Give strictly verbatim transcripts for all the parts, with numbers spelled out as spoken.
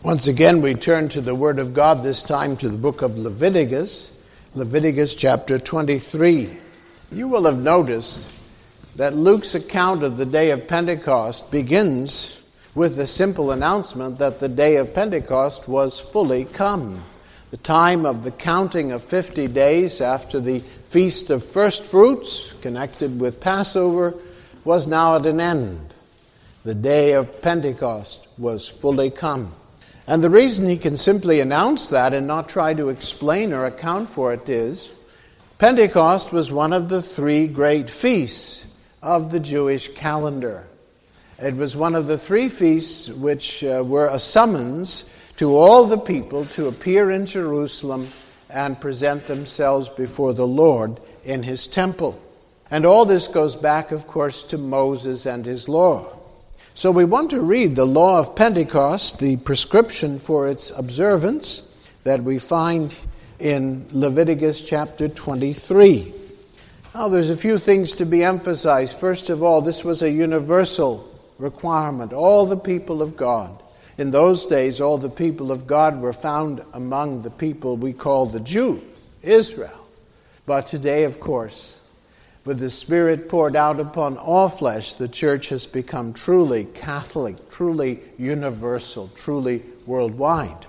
Once again, we turn to the Word of God, this time to the book of Leviticus, Leviticus chapter twenty-three. You will have noticed that Luke's account of the day of Pentecost begins with the simple announcement that the day of Pentecost was fully come. The time of the counting of fifty days after the Feast of First Fruits, connected with Passover, was now at an end. The day of Pentecost was fully come. And the reason he can simply announce that and not try to explain or account for it is Pentecost was one of the three great feasts of the Jewish calendar. It was one of the three feasts which uh, were a summons to all the people to appear in Jerusalem and present themselves before the Lord in his temple. And all this goes back, of course, to Moses and his law. So we want to read the law of Pentecost, the prescription for its observance that we find in Leviticus chapter twenty-three. Now there's a few things to be emphasized. First of all, this was a universal requirement. All the people of God. In those days, all the people of God were found among the people we call the Jews, Israel. But today, of course, with the Spirit poured out upon all flesh, the church has become truly Catholic, truly universal, truly worldwide.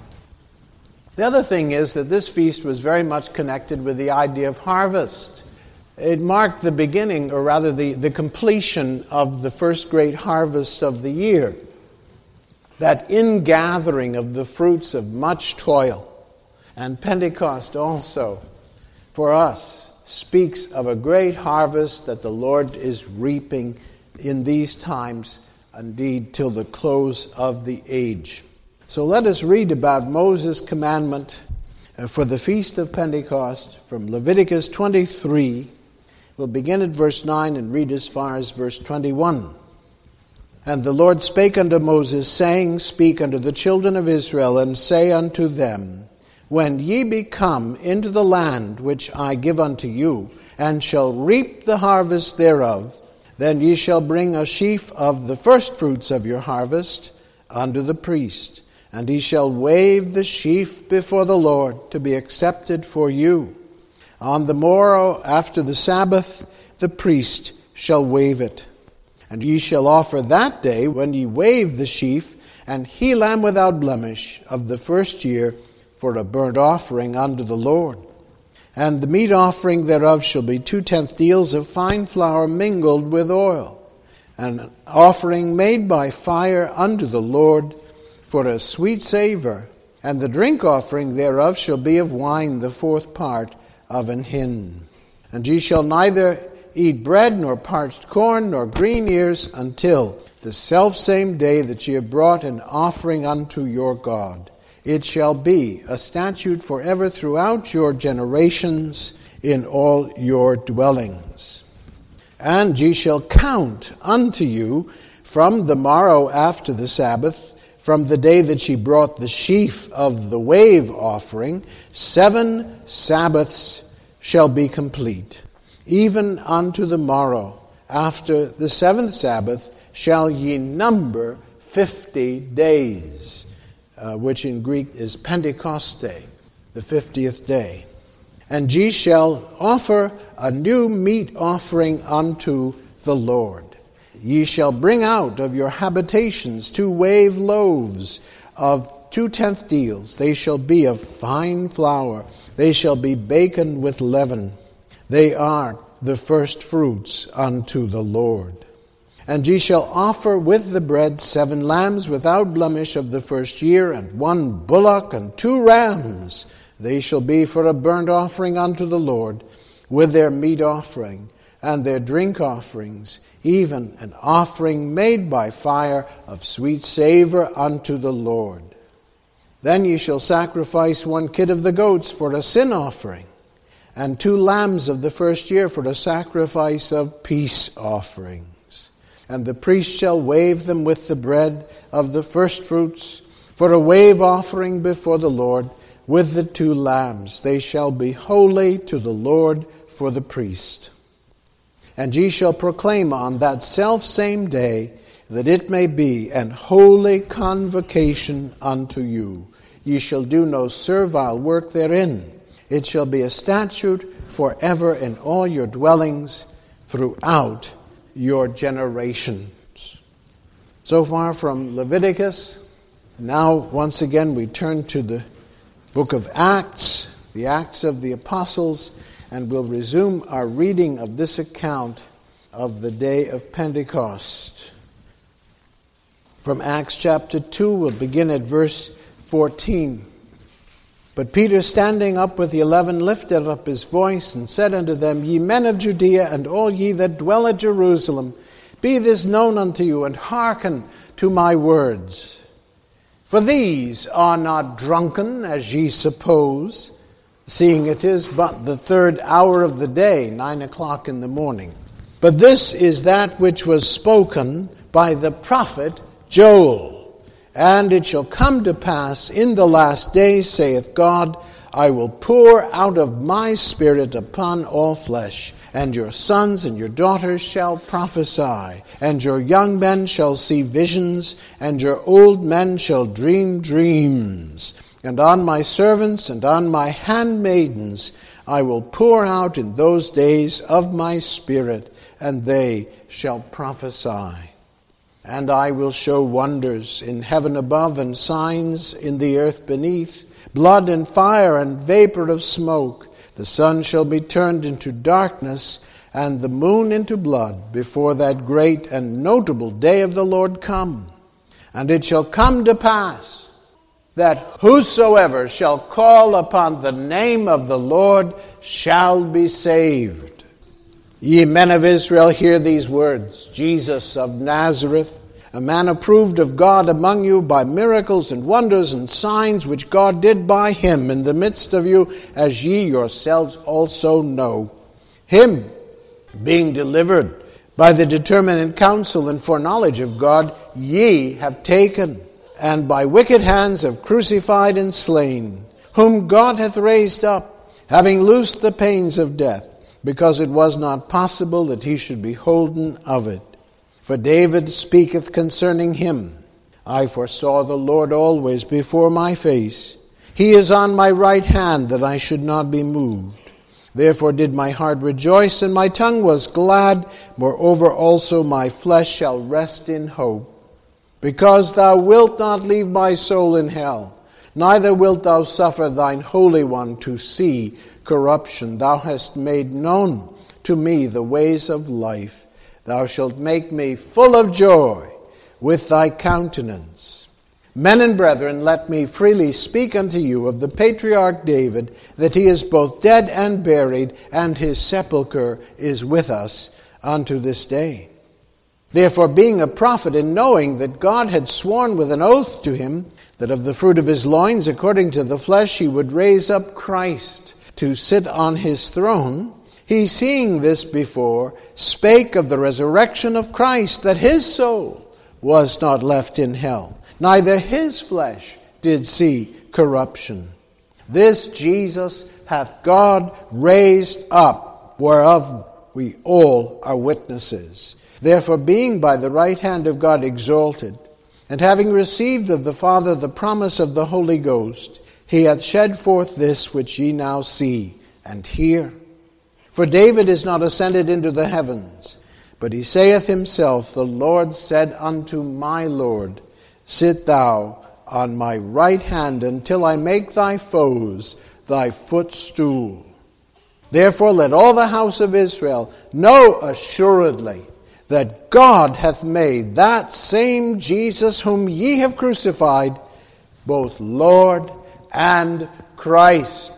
The other thing is that this feast was very much connected with the idea of harvest. It marked the beginning, or rather the, the completion of the first great harvest of the year. That ingathering of the fruits of much toil. And Pentecost also, for us, speaks of a great harvest that the Lord is reaping in these times, indeed till the close of the age. So let us read about Moses' commandment for the Feast of Pentecost from Leviticus twenty-three. We'll begin at verse nine and read as far as verse twenty-one. And the Lord spake unto Moses, saying, Speak unto the children of Israel, and say unto them, When ye be come into the land which I give unto you, and shall reap the harvest thereof, then ye shall bring a sheaf of the firstfruits of your harvest unto the priest, and he shall wave the sheaf before the Lord to be accepted for you. On the morrow after the Sabbath, the priest shall wave it. And ye shall offer that day, when ye wave the sheaf, an he lamb without blemish of the first year, for a burnt offering unto the Lord. And the meat offering thereof shall be two-tenth deals of fine flour mingled with oil, an offering made by fire unto the Lord for a sweet savor. And the drink offering thereof shall be of wine the fourth part of an hin. And ye shall neither eat bread, nor parched corn, nor green ears, until the selfsame day that ye have brought an offering unto your God. It shall be a statute forever throughout your generations in all your dwellings. And ye shall count unto you from the morrow after the Sabbath, from the day that ye brought the sheaf of the wave offering, seven Sabbaths shall be complete. Even unto the morrow after the seventh Sabbath shall ye number fifty days. Uh, which in Greek is Pentecoste, the fiftieth day. And ye shall offer a new meat offering unto the Lord. Ye shall bring out of your habitations two wave loaves of two-tenth deals. They shall be of fine flour. They shall be baken with leaven. They are the first fruits unto the Lord. And ye shall offer with the bread seven lambs without blemish of the first year, and one bullock and two rams. They shall be for a burnt offering unto the Lord, with their meat offering and their drink offerings, even an offering made by fire of sweet savor unto the Lord. Then ye shall sacrifice one kid of the goats for a sin offering, and two lambs of the first year for a sacrifice of peace offering. And the priest shall wave them with the bread of the firstfruits for a wave offering before the Lord with the two lambs. They shall be holy to the Lord for the priest. And ye shall proclaim on that selfsame day that it may be an holy convocation unto you. Ye shall do no servile work therein. It shall be a statute forever in all your dwellings throughout your generations. So far from Leviticus. Now, once again, we turn to the book of Acts, the Acts of the Apostles, and we'll resume our reading of this account of the day of Pentecost. From Acts chapter two, we'll begin at verse fourteen. But Peter, standing up with the eleven, lifted up his voice and said unto them, Ye men of Judea, and all ye that dwell at Jerusalem, be this known unto you, and hearken to my words. For these are not drunken, as ye suppose, seeing it is but the third hour of the day, nine o'clock in the morning. But this is that which was spoken by the prophet Joel. And it shall come to pass in the last days, saith God, I will pour out of my Spirit upon all flesh, and your sons and your daughters shall prophesy, and your young men shall see visions, and your old men shall dream dreams. And on my servants and on my handmaidens I will pour out in those days of my Spirit, and they shall prophesy. And I will show wonders in heaven above and signs in the earth beneath, blood and fire and vapor of smoke. The sun shall be turned into darkness and the moon into blood before that great and notable day of the Lord come. And it shall come to pass that whosoever shall call upon the name of the Lord shall be saved. Ye men of Israel, hear these words. Jesus of Nazareth, a man approved of God among you by miracles and wonders and signs which God did by him in the midst of you, as ye yourselves also know. Him, being delivered by the determinate counsel and foreknowledge of God, ye have taken, and by wicked hands have crucified and slain, whom God hath raised up, having loosed the pains of death, because it was not possible that he should be holden of it. For David speaketh concerning him, I foresaw the Lord always before my face. He is on my right hand, that I should not be moved. Therefore did my heart rejoice, and my tongue was glad. Moreover also my flesh shall rest in hope. Because thou wilt not leave my soul in hell, neither wilt thou suffer thine Holy One to see corruption. Thou hast made known to me the ways of life. Thou shalt make me full of joy with thy countenance. Men and brethren, let me freely speak unto you of the patriarch David, that he is both dead and buried, and his sepulchre is with us unto this day. Therefore, being a prophet, and knowing that God had sworn with an oath to him, that of the fruit of his loins, according to the flesh, he would raise up Christ to sit on his throne, he, seeing this before, spake of the resurrection of Christ, that his soul was not left in hell, neither his flesh did see corruption. This Jesus hath God raised up, whereof we all are witnesses. Therefore, being by the right hand of God exalted, and having received of the Father the promise of the Holy Ghost, he hath shed forth this which ye now see and hear. For David is not ascended into the heavens, but he saith himself, The Lord said unto my Lord, Sit thou on my right hand until I make thy foes thy footstool. Therefore let all the house of Israel know assuredly that God hath made that same Jesus whom ye have crucified, both Lord and Christ.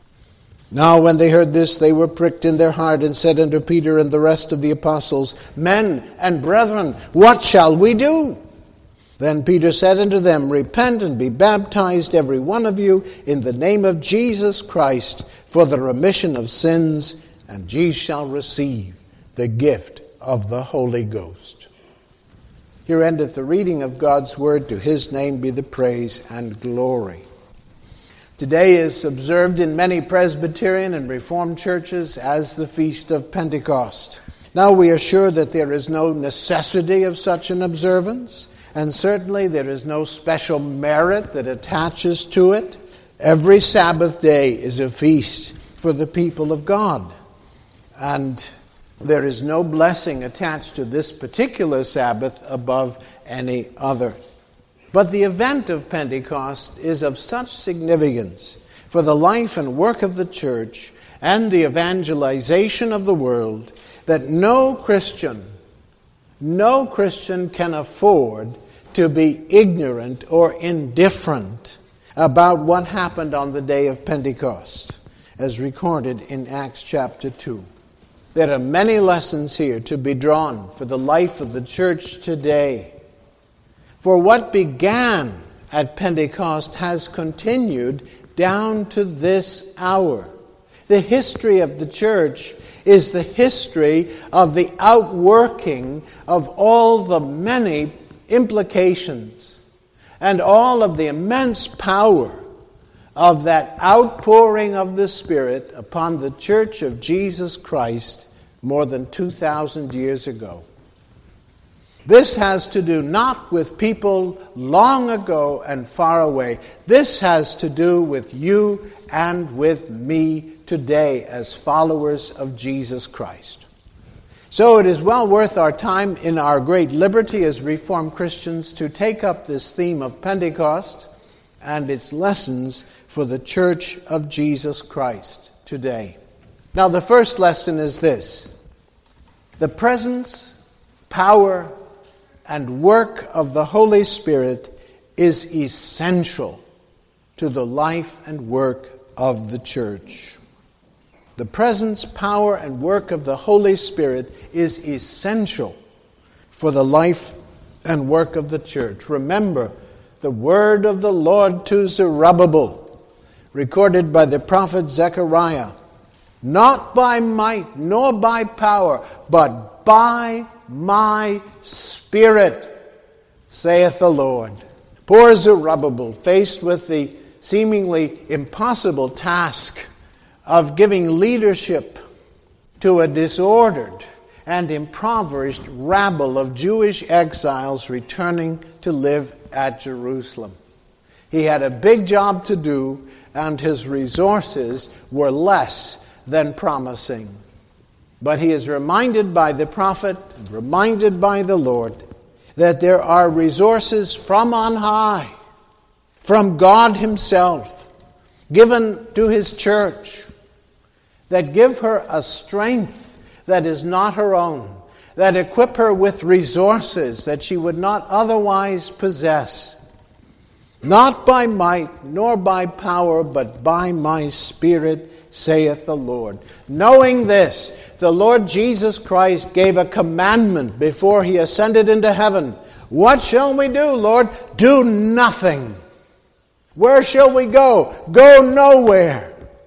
Now when they heard this, they were pricked in their heart, and said unto Peter and the rest of the apostles, Men and brethren, what shall we do? Then Peter said unto them, Repent and be baptized every one of you in the name of Jesus Christ for the remission of sins, and ye shall receive the gift of the Holy Ghost. Here endeth the reading of God's word. To his name be the praise and glory. Today is observed in many Presbyterian and Reformed churches as the Feast of Pentecost. Now we are sure that there is no necessity of such an observance, and certainly there is no special merit that attaches to it. Every Sabbath day is a feast for the people of God, and there is no blessing attached to this particular Sabbath above any other. But the event of Pentecost is of such significance for the life and work of the church and the evangelization of the world that no Christian, no Christian can afford to be ignorant or indifferent about what happened on the day of Pentecost, as recorded in Acts chapter two. There are many lessons here to be drawn for the life of the church today. For what began at Pentecost has continued down to this hour. The history of the church is the history of the outworking of all the many implications and all of the immense power of that outpouring of the Spirit upon the church of Jesus Christ more than two thousand years ago. This has to do not with people long ago and far away. This has to do with you and with me today as followers of Jesus Christ. So it is well worth our time in our great liberty as Reformed Christians to take up this theme of Pentecost and its lessons for the Church of Jesus Christ today. Now, the first lesson is this: the presence, power, and work of the Holy Spirit is essential to the life and work of the church. The presence, power, and work of the Holy Spirit is essential for the life and work of the church. Remember the word of the Lord to Zerubbabel, recorded by the prophet Zechariah. Not by might, nor by power, but by my Spirit, saith the Lord. Poor Zerubbabel, faced with the seemingly impossible task of giving leadership to a disordered and impoverished rabble of Jewish exiles returning to live at Jerusalem. He had a big job to do, and his resources were less than promising. But he is reminded by the prophet, reminded by the Lord, that there are resources from on high, from God himself, given to his church, that give her a strength that is not her own, that equip her with resources that she would not otherwise possess. Not by might, nor by power, but by my Spirit, saith the Lord. Knowing this, the Lord Jesus Christ gave a commandment before he ascended into heaven. What shall we do, Lord? Do nothing. Where shall we go? Go nowhere.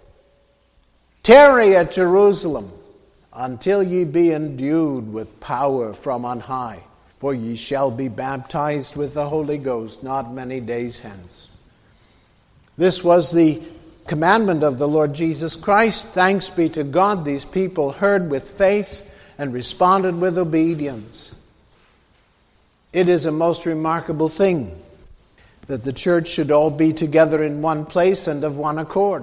Tarry at Jerusalem until ye be endued with power from on high. For ye shall be baptized with the Holy Ghost not many days hence. This was the commandment of the Lord Jesus Christ. Thanks be to God, these people heard with faith and responded with obedience. It is a most remarkable thing that the church should all be together in one place and of one accord.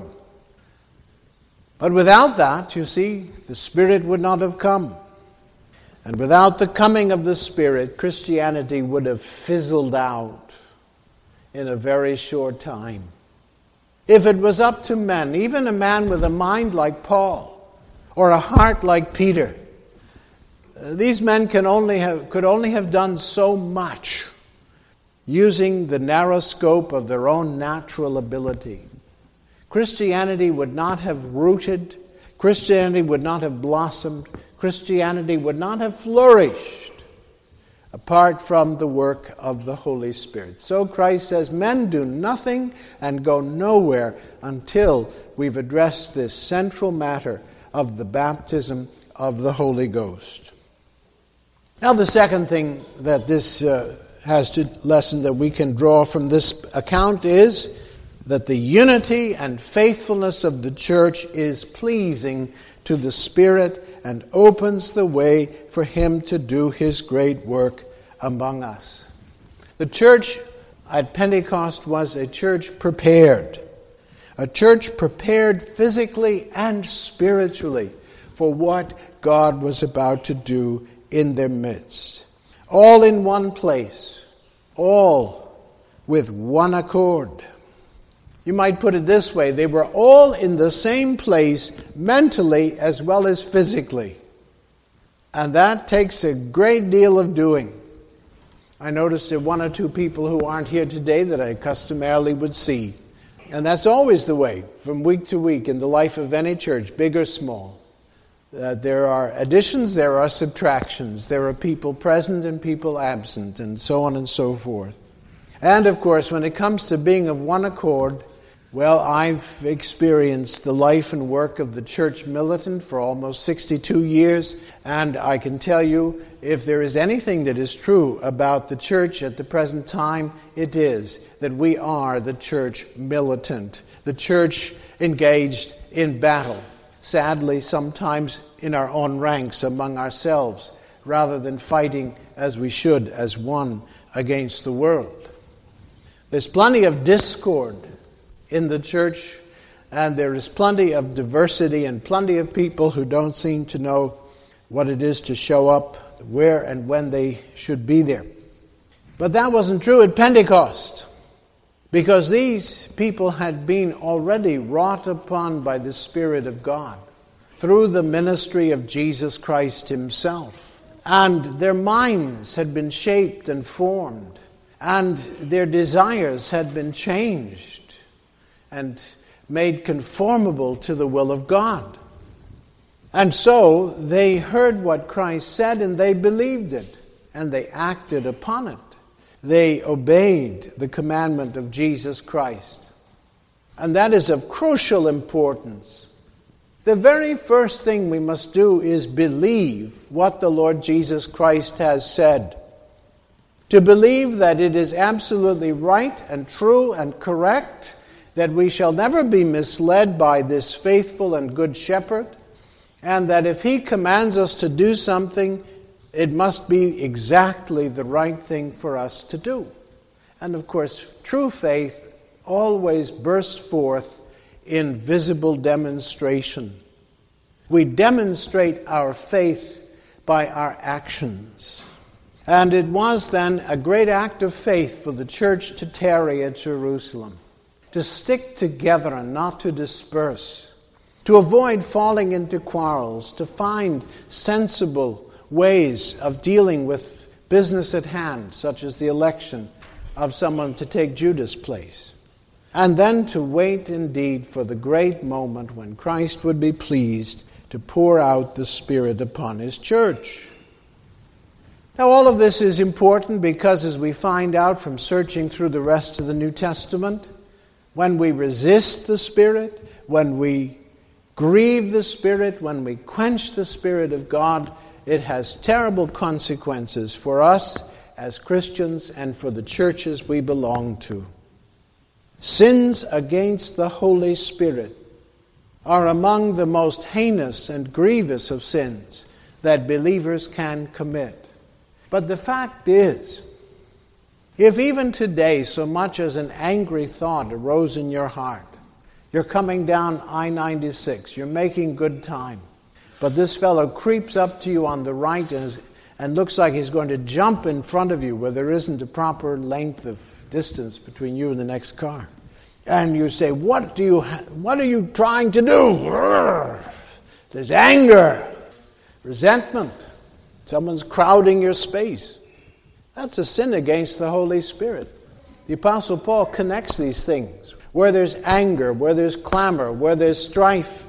But without that, you see, the Spirit would not have come. And without the coming of the Spirit, Christianity would have fizzled out in a very short time. If it was up to men, even a man with a mind like Paul or a heart like Peter, these men can only have, could only have done so much using the narrow scope of their own natural ability. Christianity would not have rooted. Christianity would not have blossomed. Christianity would not have flourished apart from the work of the Holy Spirit. So Christ says, men do nothing and go nowhere until we've addressed this central matter of the baptism of the Holy Ghost. Now the second thing that this uh, has to lesson that we can draw from this account is that the unity and faithfulness of the church is pleasing to the Spirit and opens the way for him to do his great work among us. The church at Pentecost was a church prepared. A church prepared physically and spiritually for what God was about to do in their midst. All in one place. All with one accord. You might put it this way, they were all in the same place mentally as well as physically. And that takes a great deal of doing. I noticed there are one or two people who aren't here today that I customarily would see. And that's always the way, from week to week in the life of any church, big or small. Uh, there are additions, there are subtractions. There are people present and people absent, and so on and so forth. And of course, when it comes to being of one accord, well, I've experienced the life and work of the church militant for almost sixty-two years, and I can tell you, if there is anything that is true about the church at the present time, it is that we are the church militant, the church engaged in battle, sadly sometimes in our own ranks among ourselves, rather than fighting as we should as one against the world. There's plenty of discord in the church, and there is plenty of diversity and plenty of people who don't seem to know what it is to show up, where and when they should be there. But that wasn't true at Pentecost, because these people had been already wrought upon by the Spirit of God through the ministry of Jesus Christ himself. And their minds had been shaped and formed, and their desires had been changed and made conformable to the will of God. And so they heard what Christ said and they believed it and they acted upon it. They obeyed the commandment of Jesus Christ. And that is of crucial importance. The very first thing we must do is believe what the Lord Jesus Christ has said. To believe that it is absolutely right and true and correct, that we shall never be misled by this faithful and good shepherd, and that if he commands us to do something, it must be exactly the right thing for us to do. And of course, true faith always bursts forth in visible demonstration. We demonstrate our faith by our actions. And it was then a great act of faith for the church to tarry at Jerusalem, to stick together and not to disperse, to avoid falling into quarrels, to find sensible ways of dealing with business at hand, such as the election of someone to take Judas' place, and then to wait indeed for the great moment when Christ would be pleased to pour out the Spirit upon his church. Now, all of this is important because, as we find out from searching through the rest of the New Testament, when we resist the Spirit, when we grieve the Spirit, when we quench the Spirit of God, it has terrible consequences for us as Christians and for the churches we belong to. Sins against the Holy Spirit are among the most heinous and grievous of sins that believers can commit. But the fact is, if even today so much as an angry thought arose in your heart, you're coming down I ninety-six, you're making good time, but this fellow creeps up to you on the right and, is, and looks like he's going to jump in front of you where there isn't a proper length of distance between you and the next car. And you say, what do you ha- what are you trying to do? There's anger, resentment. Someone's crowding your space. That's a sin against the Holy Spirit. The Apostle Paul connects these things. Where there's anger, where there's clamor, where there's strife,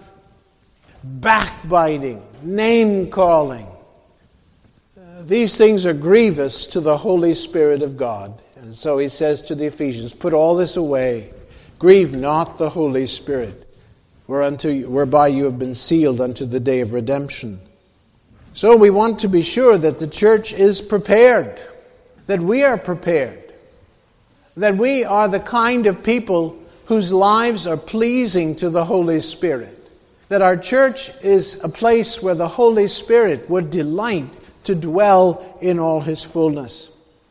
backbiting, name-calling. Uh, these things are grievous to the Holy Spirit of God. And so he says to the Ephesians, put all this away. Grieve not the Holy Spirit, whereunto, whereby you have been sealed unto the day of redemption. So we want to be sure that the church is prepared, that we are prepared, that we are the kind of people whose lives are pleasing to the Holy Spirit, that our church is a place where the Holy Spirit would delight to dwell in all his fullness.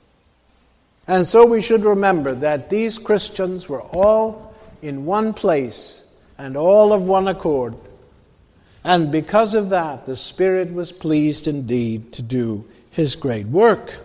And so we should remember that these Christians were all in one place and all of one accord. And because of that, the Spirit was pleased indeed to do his great work.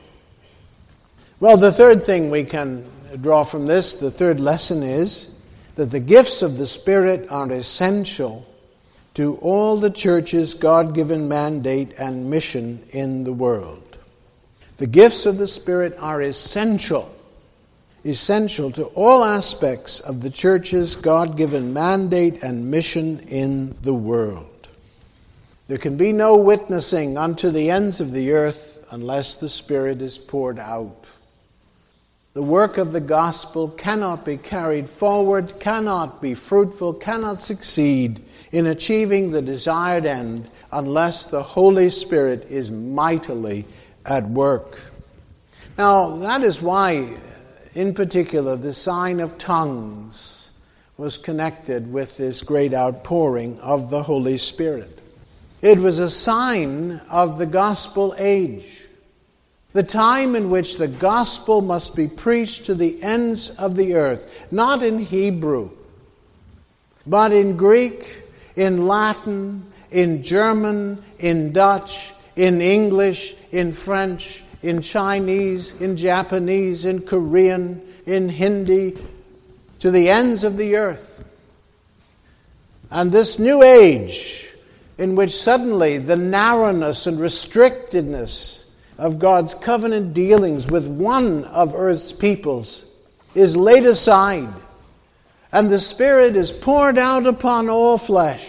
Well, the third thing we can draw from this, the third lesson is that the gifts of the Spirit are essential to all the church's God-given mandate and mission in the world. The gifts of the Spirit are essential, essential to all aspects of the church's God-given mandate and mission in the world. There can be no witnessing unto the ends of the earth unless the Spirit is poured out. The work of the gospel cannot be carried forward, cannot be fruitful, cannot succeed in achieving the desired end unless the Holy Spirit is mightily at work. Now, that is why, in particular, the sign of tongues was connected with this great outpouring of the Holy Spirit. It was a sign of the gospel age, the time in which the gospel must be preached to the ends of the earth, not in Hebrew, but in Greek, in Latin, in German, in Dutch, in English, in French, in Chinese, in Japanese, in Korean, in Hindi, to the ends of the earth. And this new age, in which suddenly the narrowness and restrictedness of God's covenant dealings with one of earth's peoples is laid aside, and the Spirit is poured out upon all flesh.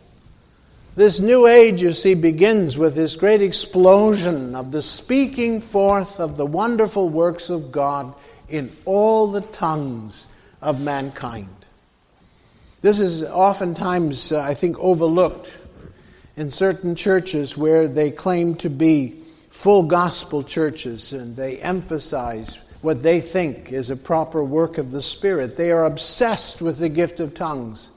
This new age, you see, begins with this great explosion of the speaking forth of the wonderful works of God in all the tongues of mankind. This is oftentimes, uh, I think, overlooked in certain churches where they claim to be full gospel churches, and they emphasize what they think is a proper work of the Spirit. They are obsessed with the gift of tongues.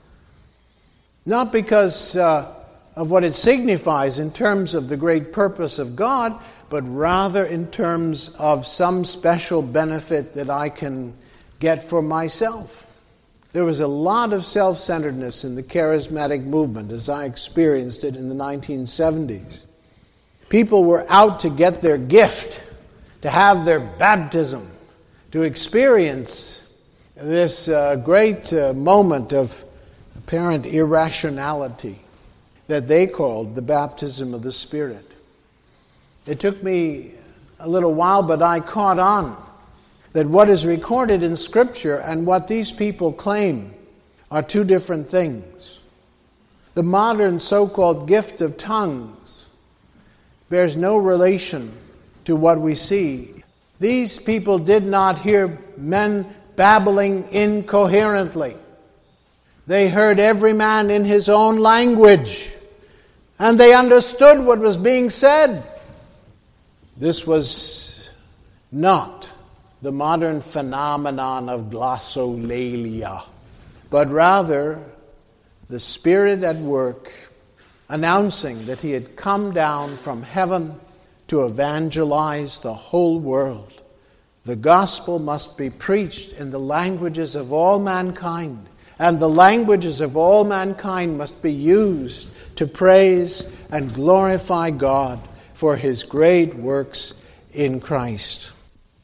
Not because uh, of what it signifies in terms of the great purpose of God, but rather in terms of some special benefit that I can get for myself. There was a lot of self-centeredness in the charismatic movement as I experienced it in the nineteen seventies. People were out to get their gift, to have their baptism, to experience this uh, great uh, moment of apparent irrationality that they called the baptism of the Spirit. It took me a little while, but I caught on that what is recorded in Scripture and what these people claim are two different things. The modern so-called gift of tongues bears no relation to what we see. These people did not hear men babbling incoherently. They heard every man in his own language, and they understood what was being said. This was not the modern phenomenon of glossolalia, but rather the Spirit at work, announcing that He had come down from heaven to evangelize the whole world. The gospel must be preached in the languages of all mankind, and the languages of all mankind must be used to praise and glorify God for His great works in Christ.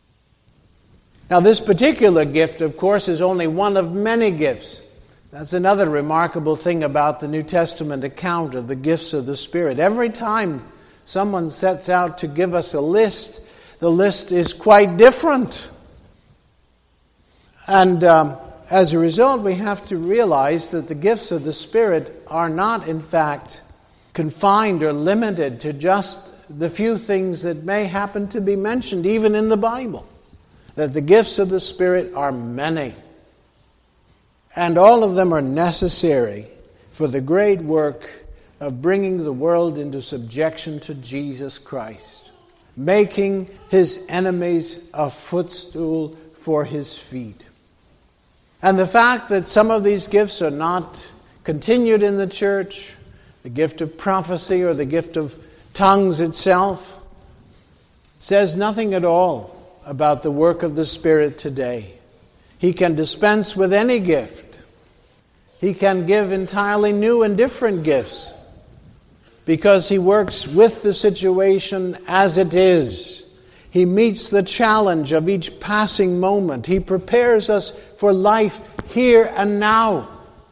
Now, this particular gift, of course, is only one of many gifts. That's another remarkable thing about the New Testament account of the gifts of the Spirit. Every time someone sets out to give us a list, the list is quite different. And um, as a result, we have to realize that the gifts of the Spirit are not, in fact, confined or limited to just the few things that may happen to be mentioned, even in the Bible. That the gifts of the Spirit are many. And all of them are necessary for the great work of bringing the world into subjection to Jesus Christ, making His enemies a footstool for His feet. And the fact that some of these gifts are not continued in the church, the gift of prophecy or the gift of tongues itself, says nothing at all about the work of the Spirit today. He can dispense with any gift. He can give entirely new and different gifts because He works with the situation as it is. He meets the challenge of each passing moment. He prepares us for life here and now.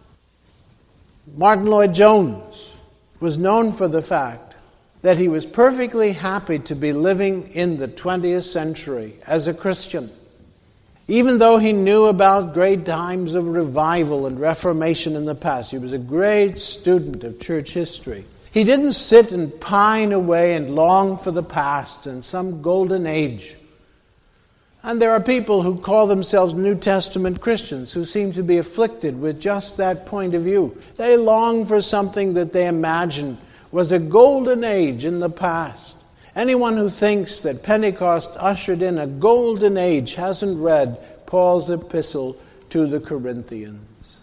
Martin Lloyd-Jones was known for the fact that he was perfectly happy to be living in the twentieth century as a Christian. Even though he knew about great times of revival and reformation in the past, he was a great student of church history. He didn't sit and pine away and long for the past and some golden age. And there are people who call themselves New Testament Christians who seem to be afflicted with just that point of view. They long for something that they imagine was a golden age in the past. Anyone who thinks that Pentecost ushered in a golden age hasn't read Paul's epistle to the Corinthians.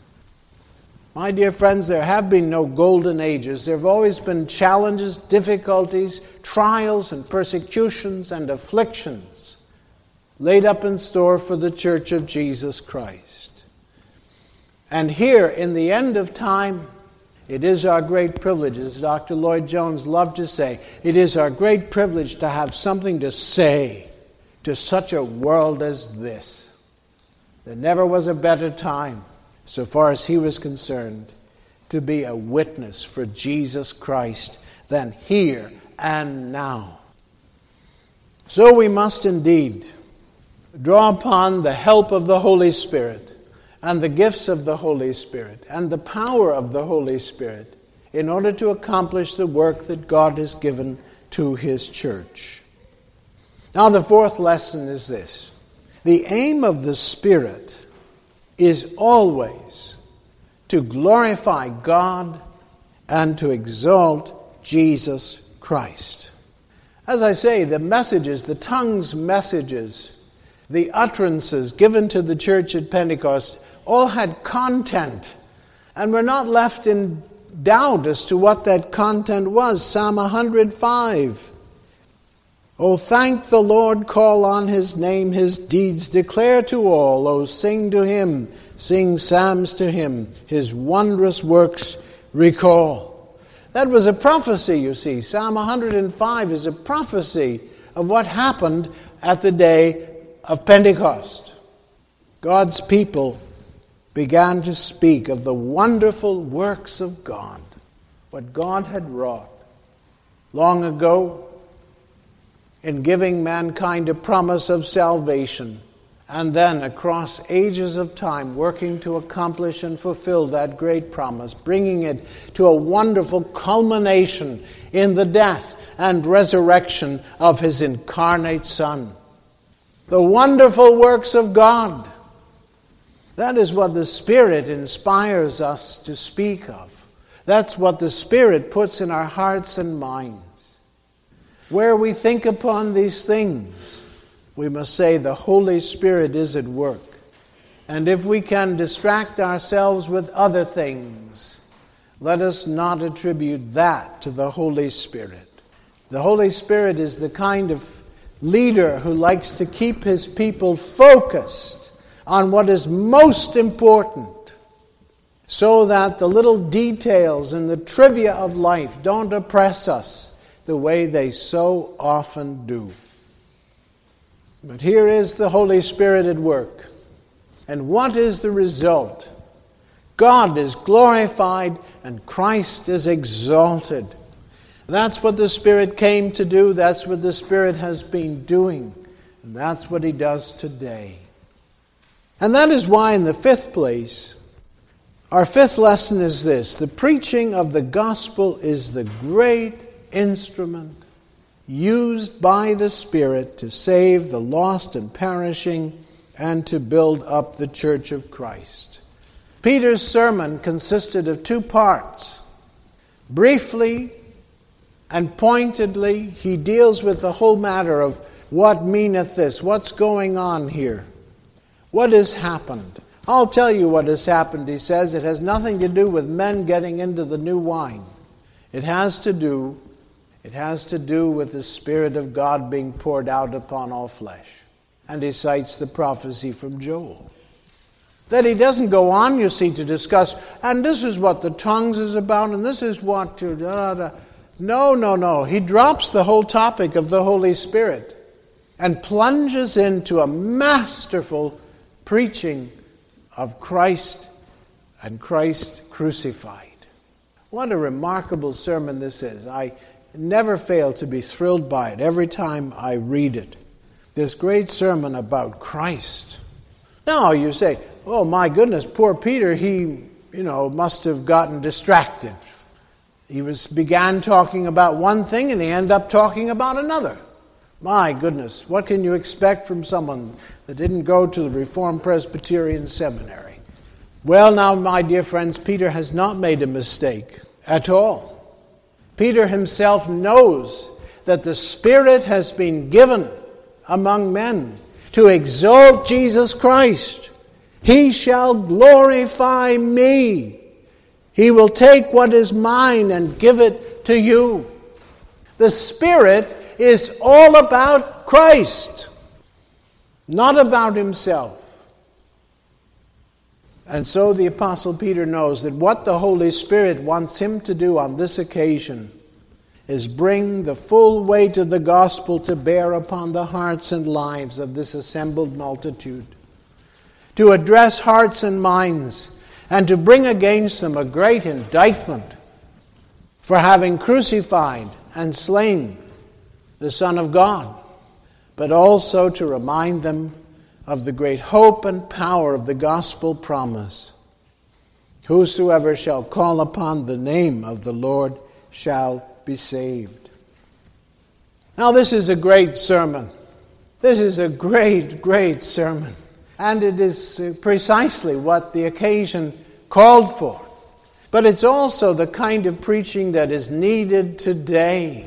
My dear friends, there have been no golden ages. There have always been challenges, difficulties, trials and persecutions and afflictions laid up in store for the Church of Jesus Christ. And here, in the end of time, it is our great privilege, as Doctor Lloyd-Jones loved to say, it is our great privilege to have something to say to such a world as this. There never was a better time, so far as he was concerned, to be a witness for Jesus Christ than here and now. So we must indeed draw upon the help of the Holy Spirit and the gifts of the Holy Spirit and the power of the Holy Spirit in order to accomplish the work that God has given to His church. Now the fourth lesson is this. The aim of the Spirit is always to glorify God and to exalt Jesus Christ. As I say, the messages, the tongues messages, the utterances given to the church at Pentecost all had content, and we're not left in doubt as to what that content was. Psalm one hundred five. O thank the Lord, call on His name, His deeds declare to all. O sing to Him, sing psalms to Him, His wondrous works recall. That was a prophecy, you see. Psalm one hundred five is a prophecy of what happened at the day of Pentecost. God's people began to speak of the wonderful works of God, what God had wrought long ago in giving mankind a promise of salvation, and then across ages of time working to accomplish and fulfill that great promise, bringing it to a wonderful culmination in the death and resurrection of His incarnate Son. The wonderful works of God. That is what the Spirit inspires us to speak of. That's what the Spirit puts in our hearts and minds. Where we think upon these things, we must say the Holy Spirit is at work. And if we can distract ourselves with other things, let us not attribute that to the Holy Spirit. The Holy Spirit is the kind of leader who likes to keep his people focused on what is most important, so that the little details and the trivia of life don't oppress us the way they so often do. But here is the Holy Spirit at work. And what is the result? God is glorified and Christ is exalted. That's what the Spirit came to do. That's what the Spirit has been doing. And that's what He does today. And that is why, in the fifth place, our fifth lesson is this. The preaching of the gospel is the great instrument used by the Spirit to save the lost and perishing and to build up the church of Christ. Peter's sermon consisted of two parts. Briefly and pointedly, he deals with the whole matter of what meaneth this, what's going on here, what has happened, I'll tell you what has happened, he says. It has nothing to do with men getting into the new wine. It has to do, it has to do with the Spirit of God being poured out upon all flesh. And he cites the prophecy from Joel. That he doesn't go on, you see, to discuss, and this is what the tongues is about, and this is what... To, da, da, da. No, no, no. He drops the whole topic of the Holy Spirit and plunges into a masterful preaching of Christ and Christ crucified. What a remarkable sermon this is. I never fail to be thrilled by it every time I read it. This great sermon about Christ. Now you say, oh my goodness, poor Peter, he, you know, must have gotten distracted. He was began talking about one thing and he ended up talking about another. My goodness, what can you expect from someone that didn't go to the Reformed Presbyterian Seminary? Well, now, my dear friends, Peter has not made a mistake at all. Peter himself knows that the Spirit has been given among men to exalt Jesus Christ. He shall glorify me. He will take what is mine and give it to you. The Spirit is all about Christ, not about himself. And so the Apostle Peter knows that what the Holy Spirit wants him to do on this occasion is bring the full weight of the gospel to bear upon the hearts and lives of this assembled multitude, to address hearts and minds, and to bring against them a great indictment for having crucified and slain the Son of God, but also to remind them of the great hope and power of the gospel promise. Whosoever shall call upon the name of the Lord shall be saved. Now this is a great sermon. This is a great, great sermon. And it is precisely what the occasion called for. But it's also the kind of preaching that is needed today.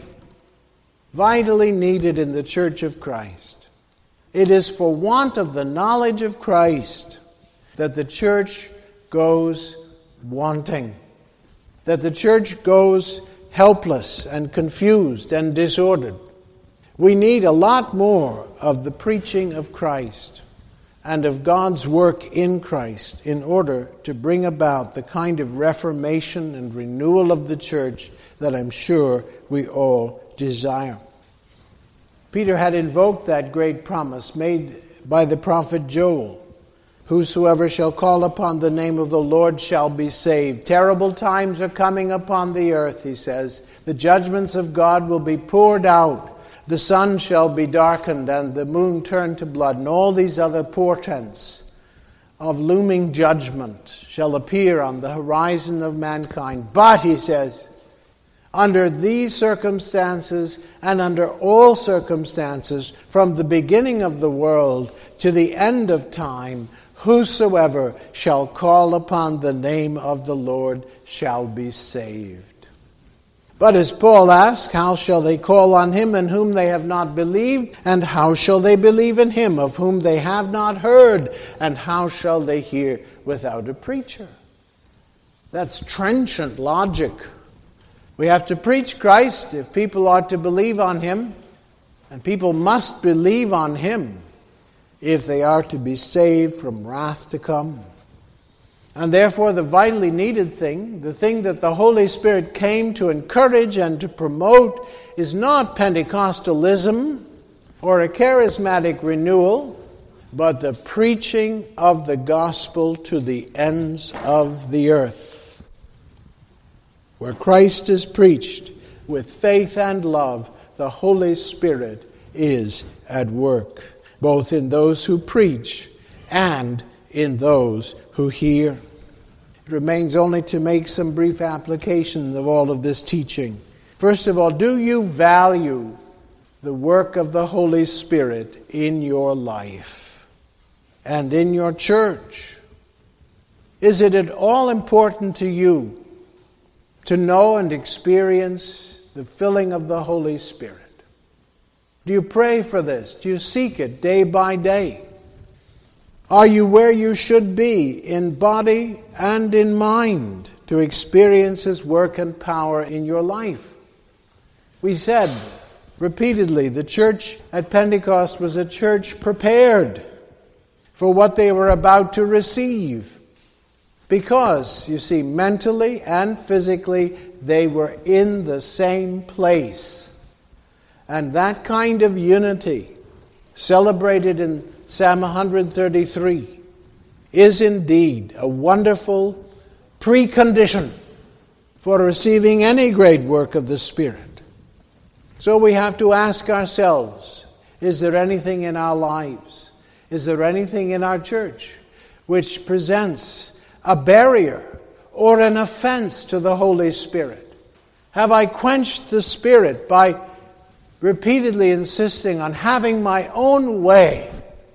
Vitally needed in the Church of Christ. It is for want of the knowledge of Christ that the church goes wanting. That the church goes helpless and confused and disordered. We need a lot more of the preaching of Christ and of God's work in Christ in order to bring about the kind of reformation and renewal of the church that I'm sure we all desire. Peter had invoked that great promise made by the prophet Joel. Whosoever shall call upon the name of the Lord shall be saved. Terrible times are coming upon the earth, he says. The judgments of God will be poured out. The sun shall be darkened and the moon turned to blood. And all these other portents of looming judgment shall appear on the horizon of mankind. But, he says, under these circumstances and under all circumstances, from the beginning of the world to the end of time, whosoever shall call upon the name of the Lord shall be saved. But as Paul asks, how shall they call on him in whom they have not believed? And how shall they believe in him of whom they have not heard? And how shall they hear without a preacher? That's trenchant logic. We have to preach Christ if people are to believe on him. And people must believe on him if they are to be saved from wrath to come. And therefore the vitally needed thing, the thing that the Holy Spirit came to encourage and to promote, is not Pentecostalism or a charismatic renewal, but the preaching of the gospel to the ends of the earth. Where Christ is preached with faith and love, the Holy Spirit is at work, both in those who preach and in those who hear. It remains only to make some brief application of all of this teaching. First of all, do you value the work of the Holy Spirit in your life and in your church? Is it at all important to you to know and experience the filling of the Holy Spirit? Do you pray for this? Do you seek it day by day? Are you where you should be in body and in mind to experience His work and power in your life? We said repeatedly the church at Pentecost was a church prepared for what they were about to receive. Because, you see, mentally and physically, they were in the same place. And that kind of unity, celebrated in Psalm one thirty-three, is indeed a wonderful precondition for receiving any great work of the Spirit. So we have to ask ourselves, is there anything in our lives, is there anything in our church which presents a barrier or an offense to the Holy Spirit? Have I quenched the Spirit by repeatedly insisting on having my own way?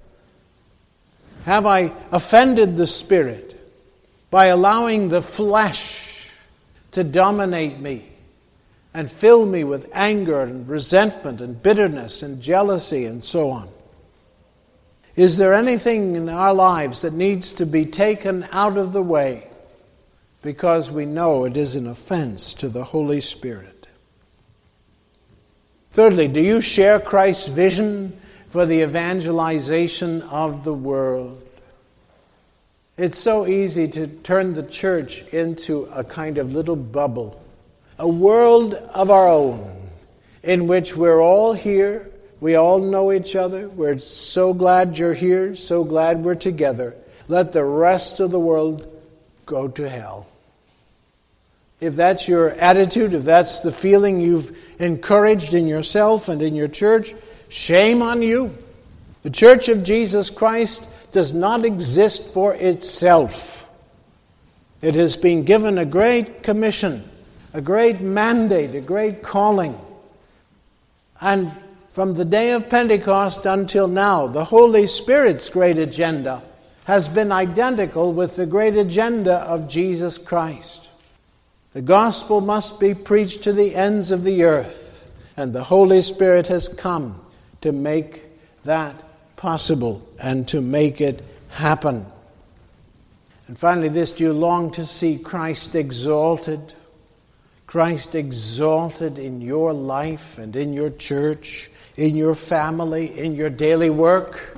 Have I offended the Spirit by allowing the flesh to dominate me and fill me with anger and resentment and bitterness and jealousy and so on? Is there anything in our lives that needs to be taken out of the way because we know it is an offense to the Holy Spirit? Thirdly, do you share Christ's vision for the evangelization of the world? It's so easy to turn the church into a kind of little bubble, a world of our own, in which we're all here, we all know each other, we're so glad you're here, so glad we're together. Let the rest of the world go to hell. If that's your attitude, if that's the feeling you've encouraged in yourself and in your church, shame on you. The Church of Jesus Christ does not exist for itself. It has been given a great commission, a great mandate, a great calling. And from the day of Pentecost until now, the Holy Spirit's great agenda has been identical with the great agenda of Jesus Christ. The gospel must be preached to the ends of the earth, and the Holy Spirit has come to make that possible and to make it happen. And finally, this: do you long to see Christ exalted? Christ exalted in your life and in your church, in your family, in your daily work?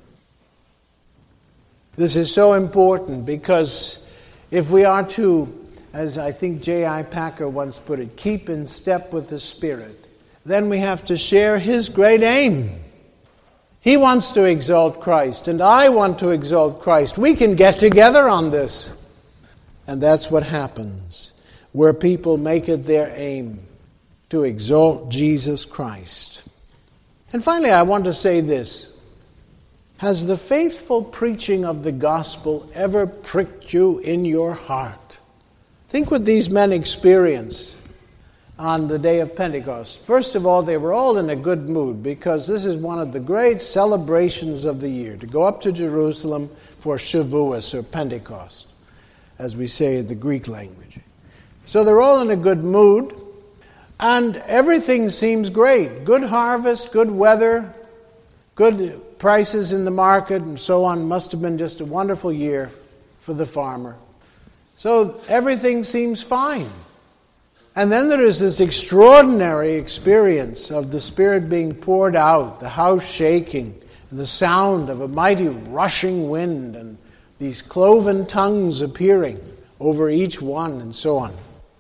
This is so important because if we are to, as I think J I Packer once put it, keep in step with the Spirit, then we have to share His great aim. He wants to exalt Christ, and I want to exalt Christ. We can get together on this. And that's what happens, where people make it their aim to exalt Jesus Christ. And finally, I want to say this. Has the faithful preaching of the gospel ever pricked you in your heart? Think what these men experienced on the day of Pentecost. First of all, they were all in a good mood because this is one of the great celebrations of the year, to go up to Jerusalem for Shavuos, or Pentecost, as we say in the Greek language. So they're all in a good mood, and everything seems great. Good harvest, good weather, good prices in the market, and so on. Must have been just a wonderful year for the farmer. So everything seems fine. And then there is this extraordinary experience of the Spirit being poured out, the house shaking, and the sound of a mighty rushing wind, and these cloven tongues appearing over each one, and so on.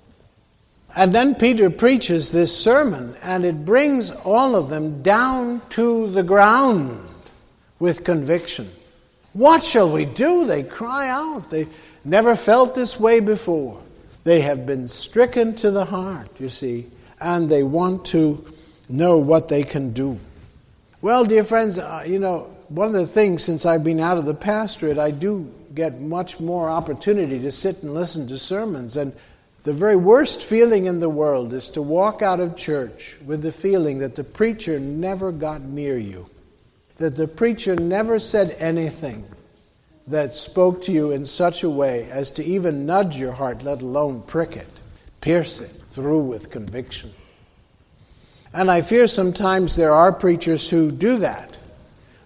And then Peter preaches this sermon, and it brings all of them down to the ground with conviction. What shall we do? They cry out. They never felt this way before. They have been stricken to the heart, you see, and they want to know what they can do. Well, dear friends, uh, you know, one of the things, since I've been out of the pastorate, I do get much more opportunity to sit and listen to sermons. And the very worst feeling in the world is to walk out of church with the feeling that the preacher never got near you, that the preacher never said anything that spoke to you in such a way as to even nudge your heart, let alone prick it, pierce it through with conviction. And I fear sometimes there are preachers who do that.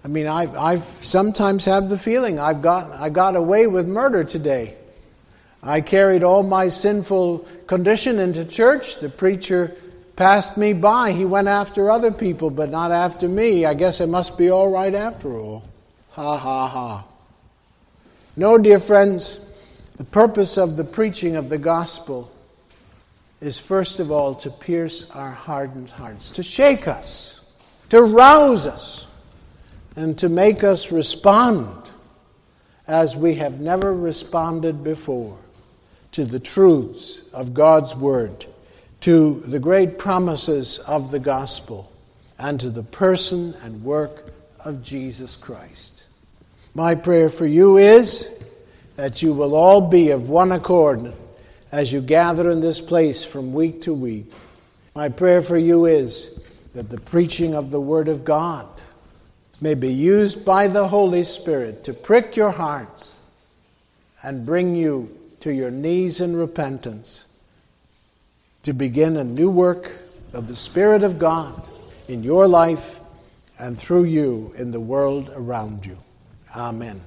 I mean, I've, I've sometimes have the feeling I've got, I got away with murder today. I carried all my sinful condition into church. The preacher passed me by. He went after other people, but not after me. I guess it must be all right after all. Ha, ha, ha. No, dear friends, the purpose of the preaching of the gospel is first of all to pierce our hardened hearts, to shake us, to rouse us, and to make us respond as we have never responded before to the truths of God's Word, to the great promises of the gospel, and to the person and work of Jesus Christ. My prayer for you is that you will all be of one accord as you gather in this place from week to week. My prayer for you is that the preaching of the Word of God may be used by the Holy Spirit to prick your hearts and bring you to your knees in repentance, to begin a new work of the Spirit of God in your life and through you in the world around you. Amen.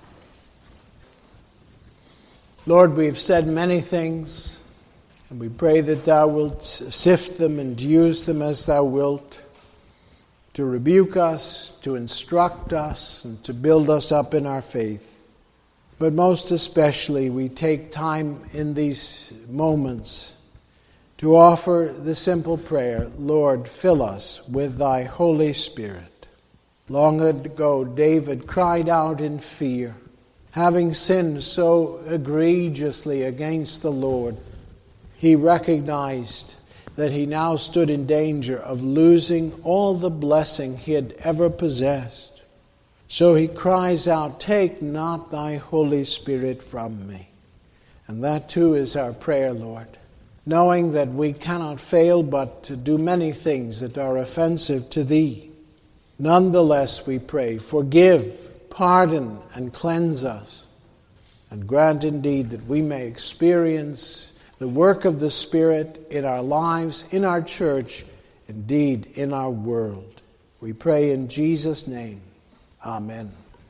Lord, we've said many things, and we pray that Thou wilt sift them and use them as Thou wilt, to rebuke us, to instruct us, and to build us up in our faith. But most especially, we take time in these moments to offer the simple prayer, Lord, fill us with Thy Holy Spirit. Long ago, David cried out in fear, having sinned so egregiously against the Lord. He recognized that he now stood in danger of losing all the blessing he had ever possessed. So he cries out, take not Thy Holy Spirit from me. And that too is our prayer, Lord, knowing that we cannot fail but to do many things that are offensive to Thee. Nonetheless, we pray, forgive, pardon, and cleanse us, and grant indeed that we may experience the work of the Spirit in our lives, in our church, indeed in our world. We pray in Jesus' name. Amen.